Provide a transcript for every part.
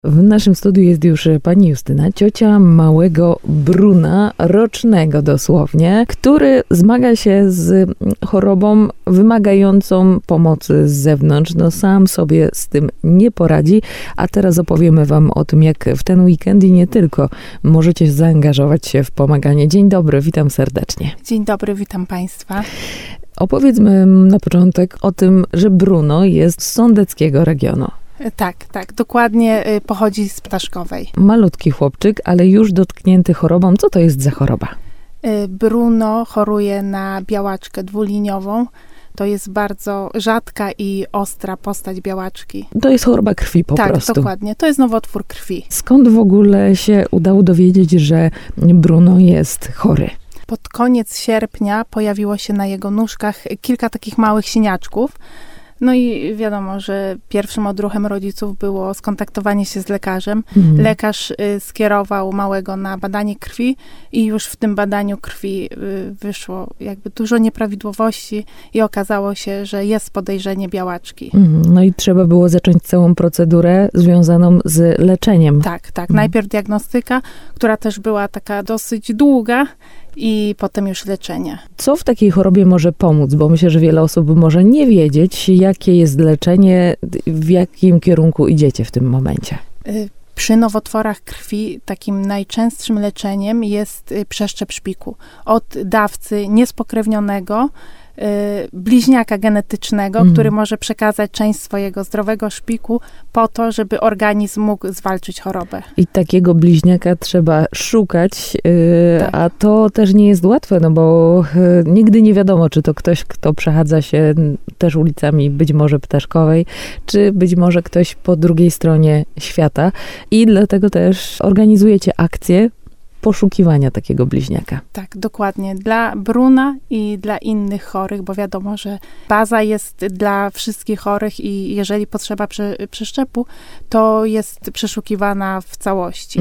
W naszym studiu jest już pani Justyna, ciocia małego Bruna, rocznego dosłownie, który zmaga się z chorobą wymagającą pomocy z zewnątrz. No sam sobie z tym nie poradzi, a teraz opowiemy wam o tym, jak w ten weekend i nie tylko możecie zaangażować się w pomaganie. Dzień dobry, witam serdecznie. Dzień dobry, witam państwa. Opowiedzmy na początek o tym, że Bruno jest z sądeckiego regionu. Tak, dokładnie pochodzi z Ptaszkowej. Malutki chłopczyk, ale już dotknięty chorobą. Co to jest za choroba? Bruno choruje na białaczkę dwuliniową. To jest bardzo rzadka i ostra postać białaczki. To jest choroba krwi po prostu. Tak, dokładnie. To jest nowotwór krwi. Skąd w ogóle się udało dowiedzieć, że Bruno jest chory? Pod koniec sierpnia pojawiło się na jego nóżkach kilka takich małych siniaczków. No i wiadomo, że pierwszym odruchem rodziców było skontaktowanie się z lekarzem. Lekarz skierował małego na badanie krwi i już w tym badaniu krwi wyszło jakby dużo nieprawidłowości i okazało się, że jest podejrzenie białaczki. No i trzeba było zacząć całą procedurę związaną z leczeniem. Tak. Najpierw diagnostyka, która też była taka dosyć długa, i potem już leczenie. Co w takiej chorobie może pomóc? Bo myślę, że wiele osób może nie wiedzieć, jakie jest leczenie, w jakim kierunku idziecie w tym momencie. Przy nowotworach krwi takim najczęstszym leczeniem jest przeszczep szpiku. Od dawcy niespokrewnionego, bliźniaka genetycznego, który może przekazać część swojego zdrowego szpiku po to, żeby organizm mógł zwalczyć chorobę. I takiego bliźniaka trzeba szukać, tak. A to też nie jest łatwe, no bo nigdy nie wiadomo, czy to ktoś, kto przechadza się też ulicami być może Ptaszkowej, czy być może ktoś po drugiej stronie świata. I dlatego też organizujecie akcje poszukiwania takiego bliźniaka. Tak, dokładnie. Dla Bruna i dla innych chorych, bo wiadomo, że baza jest dla wszystkich chorych i jeżeli potrzeba przeszczepu, to jest przeszukiwana w całości.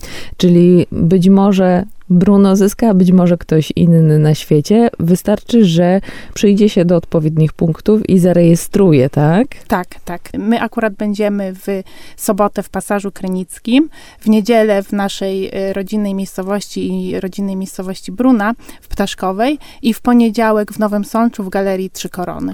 Czyli być może Bruno zyska, a być może ktoś inny na świecie. Wystarczy, że przyjdzie się do odpowiednich punktów i zarejestruje, tak? Tak. My akurat będziemy w sobotę w Pasażu Krynickim, w niedzielę w naszej rodzinnej miejscowości i rodzinnej miejscowości Bruna w Ptaszkowej i w poniedziałek w Nowym Sączu w Galerii Trzy Korony.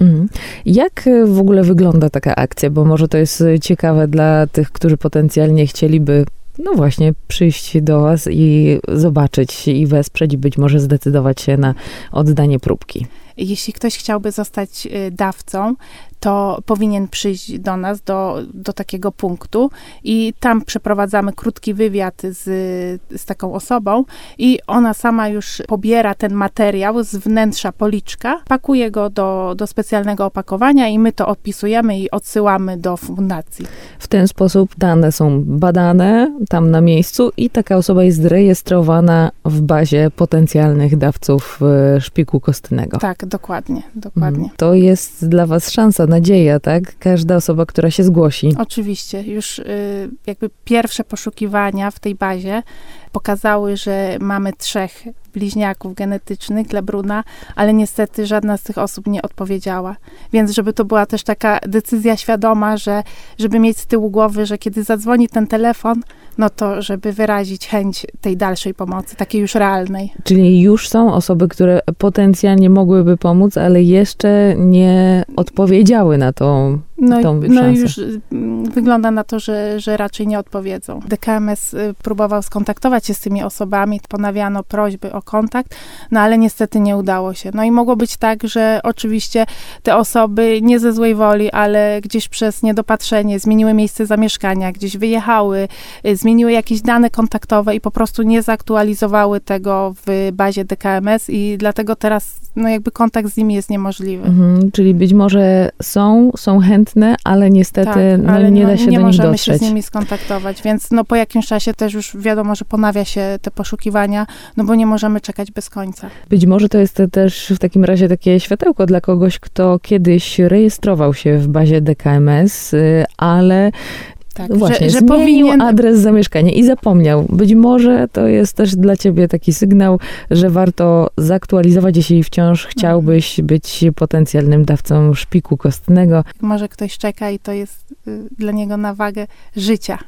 Jak w ogóle wygląda taka akcja? Bo może to jest ciekawe dla tych, którzy potencjalnie chcieliby no właśnie, przyjść do was i zobaczyć i wesprzeć i być może zdecydować się na oddanie próbki. Jeśli ktoś chciałby zostać dawcą, to powinien przyjść do nas, do takiego punktu i tam przeprowadzamy krótki wywiad z taką osobą i ona sama już pobiera ten materiał z wnętrza policzka, pakuje go do specjalnego opakowania i my to odpisujemy i odsyłamy do fundacji. W ten sposób dane są badane tam na miejscu i taka osoba jest rejestrowana w bazie potencjalnych dawców szpiku kostnego. Tak, dokładnie. To jest dla was szansa, nadzieja, tak? Każda osoba, która się zgłosi. Oczywiście. Już jakby pierwsze poszukiwania w tej bazie pokazały, że mamy 3 bliźniaków genetycznych dla Bruna, ale niestety żadna z tych osób nie odpowiedziała. Więc żeby to była też taka decyzja świadoma, żeby mieć z tyłu głowy, że kiedy zadzwoni ten telefon, no to żeby wyrazić chęć tej dalszej pomocy, takiej już realnej. Czyli już są osoby, które potencjalnie mogłyby pomóc, ale jeszcze nie odpowiedziały na tą szansę. No już wygląda na to, że raczej nie odpowiedzą. DKMS próbował skontaktować się z tymi osobami, ponawiano prośby o kontakt, no ale niestety nie udało się. No i mogło być tak, że oczywiście te osoby nie ze złej woli, ale gdzieś przez niedopatrzenie zmieniły miejsce zamieszkania, gdzieś wyjechały, zmieniły jakieś dane kontaktowe i po prostu nie zaktualizowały tego w bazie DKMS i dlatego teraz no jakby kontakt z nimi jest niemożliwy. Czyli być może są chętne, ale niestety nie da się do nich dotrzeć. Nie możemy się z nimi skontaktować, więc no po jakimś czasie też już wiadomo, że ponawia się te poszukiwania, no bo nie możemy czekać bez końca. Być może to jest też w takim razie takie światełko dla kogoś, kto kiedyś rejestrował się w bazie DKMS, ale Tak, właśnie, że zmienił powinien adres zamieszkania i zapomniał. Być może to jest też dla ciebie taki sygnał, że warto zaktualizować, jeśli wciąż chciałbyś być potencjalnym dawcą szpiku kostnego. Może ktoś czeka i to jest dla niego na wagę życia.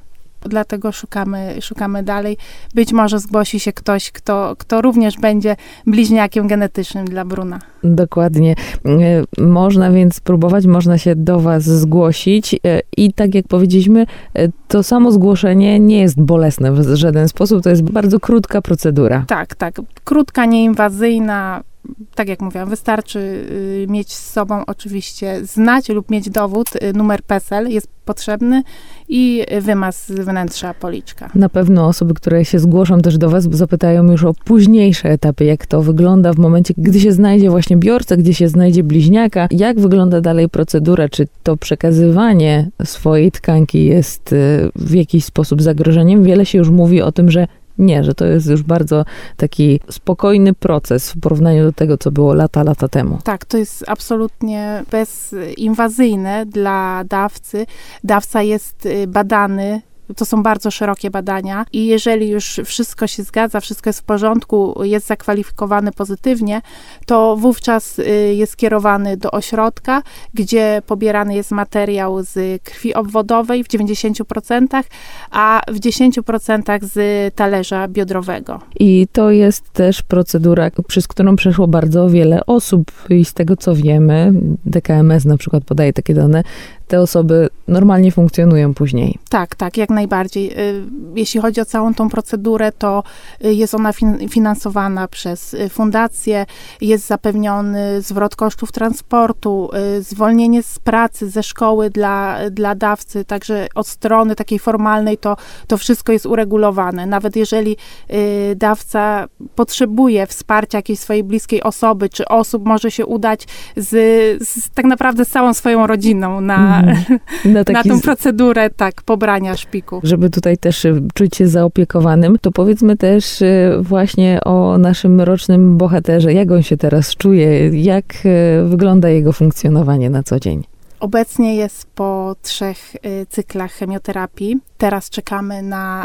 Dlatego szukamy dalej. Być może zgłosi się ktoś, kto również będzie bliźniakiem genetycznym dla Bruna. Dokładnie. Można więc spróbować, można się do was zgłosić i tak jak powiedzieliśmy, to samo zgłoszenie nie jest bolesne w żaden sposób, to jest bardzo krótka procedura. Tak. Krótka, nieinwazyjna. Tak jak mówiłam, wystarczy mieć z sobą oczywiście znać lub mieć dowód, numer PESEL jest potrzebny i wymaz z wnętrza policzka. Na pewno osoby, które się zgłoszą też do was, zapytają już o późniejsze etapy, jak to wygląda w momencie, gdy się znajdzie właśnie biorca, gdzie się znajdzie bliźniaka, jak wygląda dalej procedura, czy to przekazywanie swojej tkanki jest w jakiś sposób zagrożeniem. Wiele się już mówi o tym, że nie, że to jest już bardzo taki spokojny proces w porównaniu do tego, co było lata temu. Tak, to jest absolutnie bezinwazyjne dla dawcy. Dawca jest badany. To są bardzo szerokie badania i jeżeli już wszystko się zgadza, wszystko jest w porządku, jest zakwalifikowany pozytywnie, to wówczas jest kierowany do ośrodka, gdzie pobierany jest materiał z krwi obwodowej w 90%, a w 10% z talerza biodrowego. I to jest też procedura, przez którą przeszło bardzo wiele osób i z tego co wiemy, DKMS na przykład podaje takie dane, te osoby normalnie funkcjonują później. Tak, jak najbardziej. Jeśli chodzi o całą tą procedurę, to jest ona finansowana przez fundację, jest zapewniony zwrot kosztów transportu, zwolnienie z pracy, ze szkoły dla dawcy, także od strony takiej formalnej to wszystko jest uregulowane. Nawet jeżeli dawca potrzebuje wsparcia jakiejś swojej bliskiej osoby, czy osób, może się udać tak naprawdę z całą swoją rodziną na tą procedurę, pobrania szpiku. Żeby tutaj też czuć się zaopiekowanym, to powiedzmy też właśnie o naszym rocznym bohaterze. Jak on się teraz czuje? Jak wygląda jego funkcjonowanie na co dzień? Obecnie jest po 3 cyklach chemioterapii. Teraz czekamy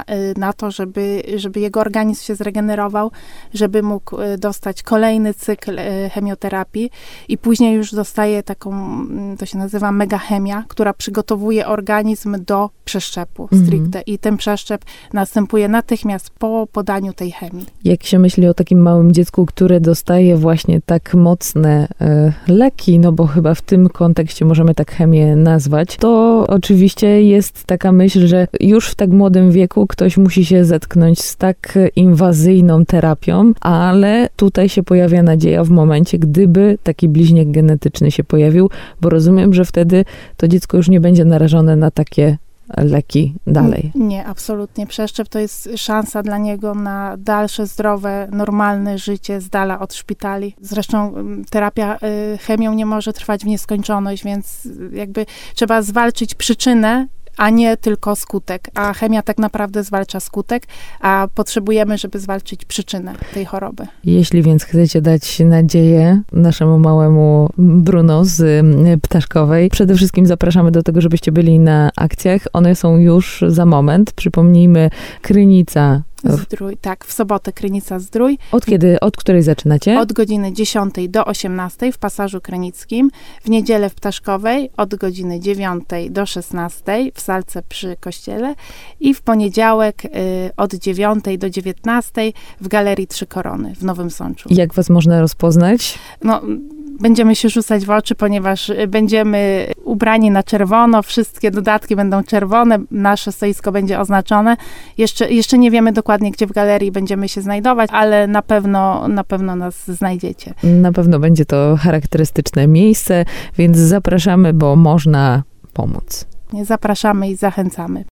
na to, żeby jego organizm się zregenerował, żeby mógł dostać kolejny cykl chemioterapii i później już dostaje taką, to się nazywa megachemia, która przygotowuje organizm do przeszczepu stricte i ten przeszczep następuje natychmiast po podaniu tej chemii. Jak się myśli o takim małym dziecku, które dostaje właśnie tak mocne leki, no bo chyba w tym kontekście możemy tak chemię nazwać, to oczywiście jest taka myśl, że już w tak młodym wieku ktoś musi się zetknąć z tak inwazyjną terapią, ale tutaj się pojawia nadzieja w momencie, gdyby taki bliźniak genetyczny się pojawił, bo rozumiem, że wtedy to dziecko już nie będzie narażone na takie leki dalej. Nie, absolutnie. Przeszczep to jest szansa dla niego na dalsze, zdrowe, normalne życie z dala od szpitali. Zresztą terapia chemią nie może trwać w nieskończoność, więc jakby trzeba zwalczyć przyczynę, a nie tylko skutek. A chemia tak naprawdę zwalcza skutek, a potrzebujemy, żeby zwalczyć przyczynę tej choroby. Jeśli więc chcecie dać nadzieję naszemu małemu Bruno z Ptaszkowej, przede wszystkim zapraszamy do tego, żebyście byli na akcjach. One są już za moment. Przypomnijmy, Krynica. Zdrój, tak, w sobotę Krynica-Zdrój. Od której zaczynacie? Od godziny 10 do 18 w Pasażu Krynickim, w niedzielę w Ptaszkowej od godziny 9 do 16 w salce przy kościele i w poniedziałek od 9 do 19 w Galerii Trzy Korony w Nowym Sączu. Jak was można rozpoznać? Będziemy się rzucać w oczy, ponieważ będziemy ubrani na czerwono, wszystkie dodatki będą czerwone, nasze stoisko będzie oznaczone. Jeszcze nie wiemy dokładnie, gdzie w galerii będziemy się znajdować, ale na pewno nas znajdziecie. Na pewno będzie to charakterystyczne miejsce, więc zapraszamy, bo można pomóc. Zapraszamy i zachęcamy.